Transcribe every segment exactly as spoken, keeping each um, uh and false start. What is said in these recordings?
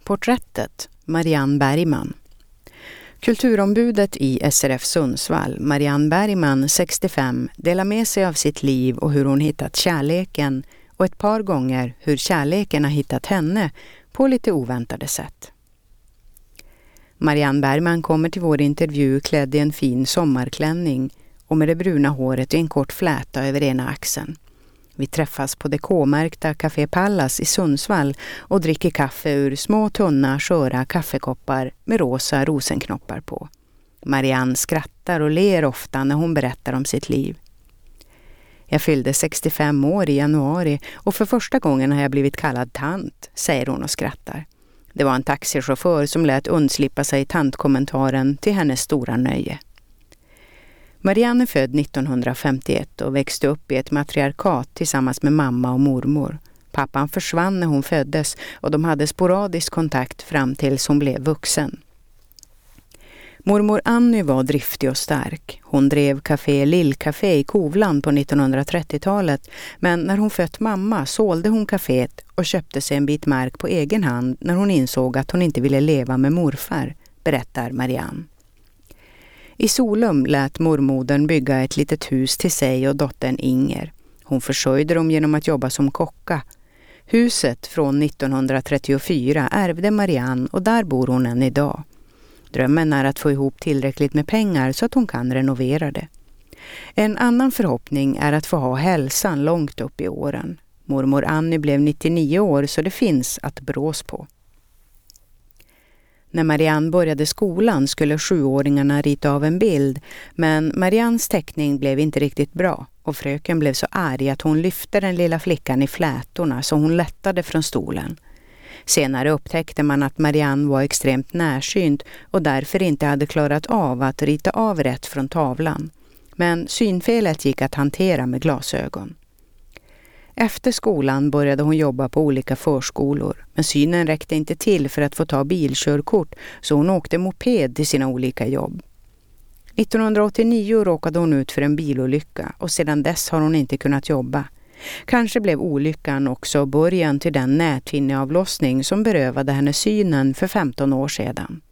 Porträttet, Marianne Bergman. Kulturombudet i S R F Sundsvall, Marianne Bergman, sextiofem, delar med sig av sitt liv och hur hon hittat kärleken och ett par gånger hur kärleken har hittat henne på lite oväntade sätt. Marianne Bergman kommer till vår intervju klädd i en fin sommarklänning och med det bruna håret och en kort fläta över ena axeln. Vi träffas på det K-märkta Café Pallas i Sundsvall och dricker kaffe ur små tunna, sköra kaffekoppar med rosa rosenknoppar på. Marianne skrattar och ler ofta när hon berättar om sitt liv. Jag fyllde sextiofem år i januari och för första gången har jag blivit kallad tant, säger hon och skrattar. Det var en taxichaufför som lät undslippa sig tantkommentaren till hennes stora nöje. Marianne är född nittonhundrafemtioett och växte upp i ett matriarkat tillsammans med mamma och mormor. Pappan försvann när hon föddes och de hade sporadisk kontakt fram tills hon blev vuxen. Mormor Anny var driftig och stark. Hon drev café Lillcafé i Kovland på nittonhundratrettiotalet, men när hon fött mamma sålde hon kaféet och köpte sig en bit mark på egen hand när hon insåg att hon inte ville leva med morfar, berättar Marianne. I Solum lät mormodern bygga ett litet hus till sig och dottern Inger. Hon försörjde dem genom att jobba som kocka. Huset från nittonhundratrettiofyra ärvde Marianne och där bor hon än idag. Drömmen är att få ihop tillräckligt med pengar så att hon kan renovera det. En annan förhoppning är att få ha hälsan långt upp i åren. Mormor Anny blev nittionio år så det finns att brås på. När Marianne började skolan skulle sjuåringarna rita av en bild, men Mariannes teckning blev inte riktigt bra och fröken blev så arg att hon lyfte den lilla flickan i flätorna så hon lättade från stolen. Senare upptäckte man att Marianne var extremt närsynt och därför inte hade klarat av att rita av rätt från tavlan. Men synfelet gick att hantera med glasögon. Efter skolan började hon jobba på olika förskolor, men synen räckte inte till för att få ta bilkörkort så hon åkte moped till sina olika jobb. nittonhundraåttionio råkade hon ut för en bilolycka och sedan dess har hon inte kunnat jobba. Kanske blev olyckan också början till den näthinneavlossning som berövade henne synen för femton år sedan.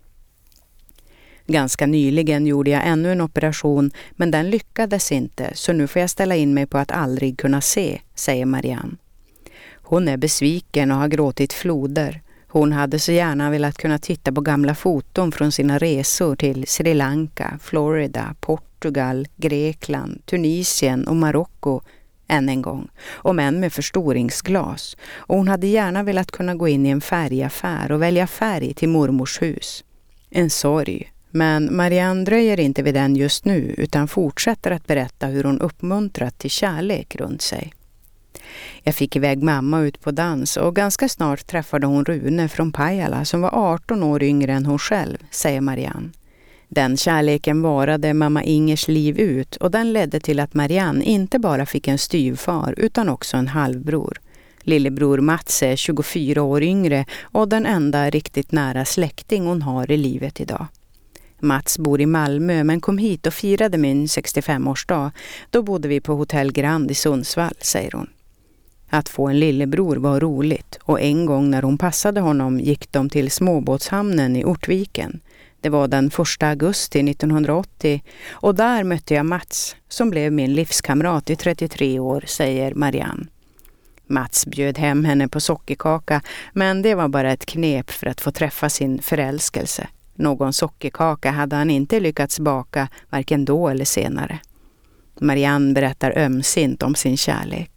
Ganska nyligen gjorde jag ännu en operation men den lyckades inte så nu får jag ställa in mig på att aldrig kunna se, säger Marianne. Hon är besviken och har gråtit floder. Hon hade så gärna velat kunna titta på gamla foton från sina resor till Sri Lanka, Florida, Portugal, Grekland, Tunisien och Marocko än en gång, om än med förstoringsglas. Och hon hade gärna velat kunna gå in i en färgaffär och välja färg till mormors hus. En sorg. Men Marianne dröjer inte vid den just nu utan fortsätter att berätta hur hon uppmuntrat till kärlek runt sig. Jag fick iväg mamma ut på dans och ganska snart träffade hon Rune från Pajala som var arton år yngre än hon själv, säger Marianne. Den kärleken varade mamma Ingers liv ut och den ledde till att Marianne inte bara fick en styvfar utan också en halvbror. Lillebror Mats är tjugofyra år yngre och den enda riktigt nära släkting hon har i livet idag. Mats bor i Malmö men kom hit och firade min sextiofemårsdag. Då bodde vi på Hotell Grand i Sundsvall, säger hon. Att få en lillebror var roligt och en gång när hon passade honom gick de till småbåtshamnen i Ortviken. Det var den första augusti nittonhundraåttio och där mötte jag Mats som blev min livskamrat i trettiotre år, säger Marianne. Mats bjöd hem henne på sockerkaka men det var bara ett knep för att få träffa sin förälskelse. Någon sockerkaka hade han inte lyckats baka varken då eller senare. Marianne berättar ömsint om sin kärlek.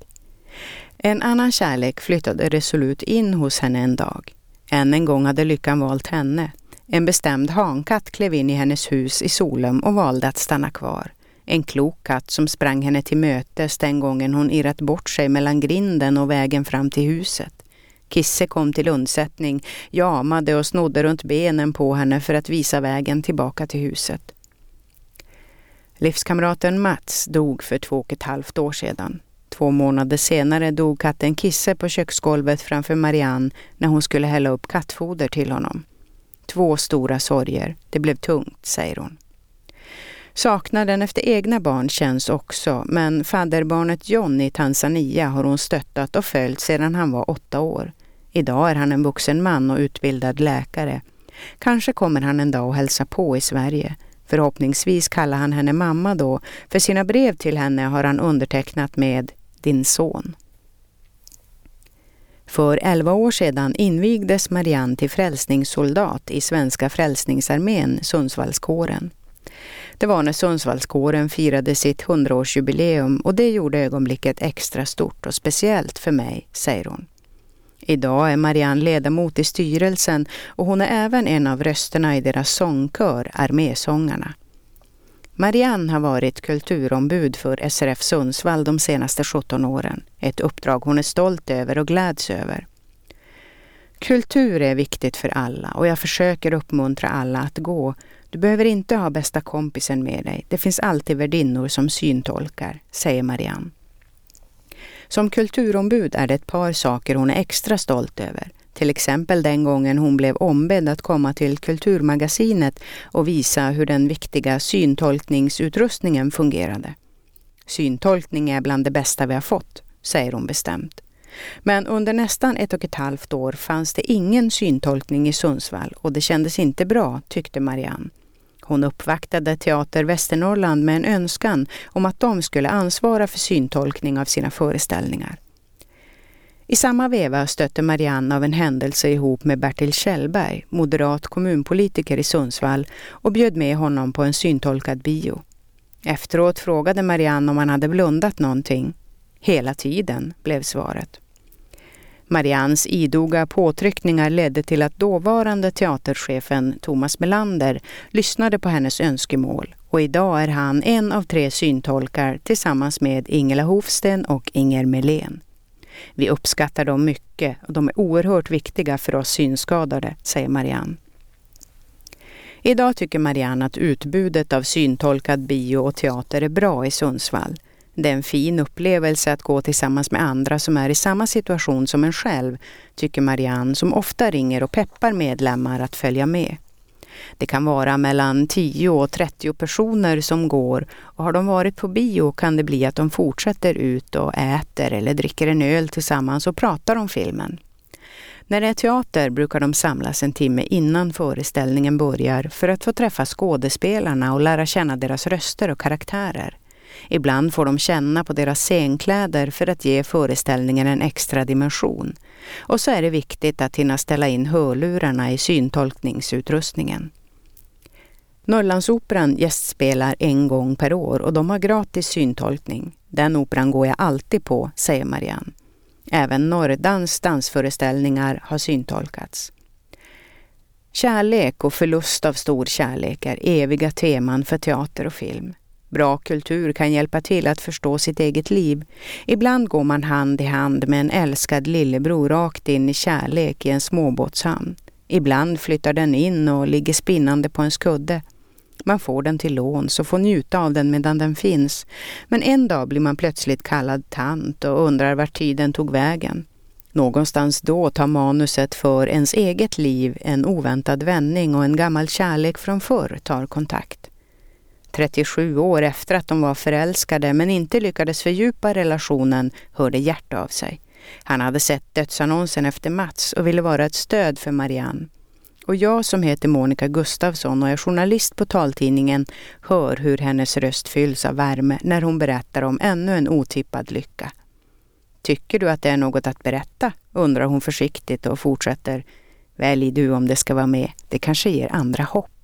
En annan kärlek flyttade resolut in hos henne en dag. Än en gång hade lyckan valt henne. En bestämd hankatt klev in i hennes hus i Solum och valde att stanna kvar. En klok katt som sprang henne till mötes den gången hon irrat bort sig mellan grinden och vägen fram till huset. Kisse kom till undsättning, jamade och snodde runt benen på henne för att visa vägen tillbaka till huset. Livskamraten Mats dog för två och ett halvt år sedan. Två månader senare dog katten Kisse på köksgolvet framför Marianne när hon skulle hälla upp kattfoder till honom. Två stora sorger, det blev tungt, säger hon. Saknaden efter egna barn känns också, men fadderbarnet John i Tanzania har hon stöttat och följt sedan han var åtta år. Idag är han en vuxen man och utbildad läkare. Kanske kommer han en dag att hälsa på i Sverige. Förhoppningsvis kallar han henne mamma då, för sina brev till henne har han undertecknat med din son. För elva år sedan invigdes Marianne till frälsningssoldat i Svenska frälsningsarmén, Sundsvallskåren. Det var när Sundsvallskåren firade sitt hundraårsjubileum och det gjorde ögonblicket extra stort och speciellt för mig, säger hon. Idag är Marianne ledamot i styrelsen och hon är även en av rösterna i deras sångkör, Armésångarna. Marianne har varit kulturombud för S R F Sundsvall de senaste sjutton åren. Ett uppdrag hon är stolt över och gläds över. Kultur är viktigt för alla och jag försöker uppmuntra alla att gå. Du behöver inte ha bästa kompisen med dig. Det finns alltid värdinnor som syntolkar, säger Marianne. Som kulturombud är det ett par saker hon är extra stolt över. Till exempel den gången hon blev ombedd att komma till Kulturmagasinet och visa hur den viktiga syntolkningsutrustningen fungerade. Syntolkning är bland det bästa vi har fått, säger hon bestämt. Men under nästan ett och ett halvt år fanns det ingen syntolkning i Sundsvall och det kändes inte bra, tyckte Marianne. Hon uppvaktade Teater Västernorrland med en önskan om att de skulle ansvara för syntolkning av sina föreställningar. I samma veva stötte Marianne av en händelse ihop med Bertil Kjellberg, moderat kommunpolitiker i Sundsvall, och bjöd med honom på en syntolkad bio. Efteråt frågade Marianne om han hade blundat någonting. Hela tiden, blev svaret. Mariannes idoga påtryckningar ledde till att dåvarande teaterchefen Thomas Melander lyssnade på hennes önskemål och idag är han en av tre syntolkar tillsammans med Ingela Hofsten och Inger Melén. Vi uppskattar dem mycket och de är oerhört viktiga för oss synskadade, säger Marianne. Idag tycker Marianne att utbudet av syntolkad bio och teater är bra i Sundsvall. Det är en fin upplevelse att gå tillsammans med andra som är i samma situation som en själv, tycker Marianne som ofta ringer och peppar medlemmar att följa med. Det kan vara mellan tio och trettio personer som går och har de varit på bio kan det bli att de fortsätter ut och äter eller dricker en öl tillsammans och pratar om filmen. När det är teater brukar de samlas en timme innan föreställningen börjar för att få träffa skådespelarna och lära känna deras röster och karaktärer. Ibland får de känna på deras scenkläder för att ge föreställningen en extra dimension. Och så är det viktigt att hinna ställa in hörlurarna i syntolkningsutrustningen. Norrlandsoperan gästspelar en gång per år och de har gratis syntolkning. Den operan går jag alltid på, säger Marianne. Även Norrdans dansföreställningar har syntolkats. Kärlek och förlust av stor kärlek är eviga teman för teater och film. Bra kultur kan hjälpa till att förstå sitt eget liv. Ibland går man hand i hand med en älskad lillebror rakt in i kärlek i en småbåtshamn. Ibland flyttar den in och ligger spinnande på en skudde. Man får den till lån så får njuta av den medan den finns. Men en dag blir man plötsligt kallad tant och undrar vart tiden tog vägen. Någonstans då tar manuset för ens eget liv en oväntad vändning och en gammal kärlek från förr tar kontakt. trettiosju år efter att de var förälskade men inte lyckades fördjupa relationen hörde Gert av sig. Han hade sett dödsannonsen efter Mats och ville vara ett stöd för Marianne. Och jag som heter Monica Gustafsson och är journalist på taltidningen hör hur hennes röst fylls av värme när hon berättar om ännu en otippad lycka. Tycker du att det är något att berätta? Undrar hon försiktigt och fortsätter. Välj du om det ska vara med. Det kanske ger andra hopp.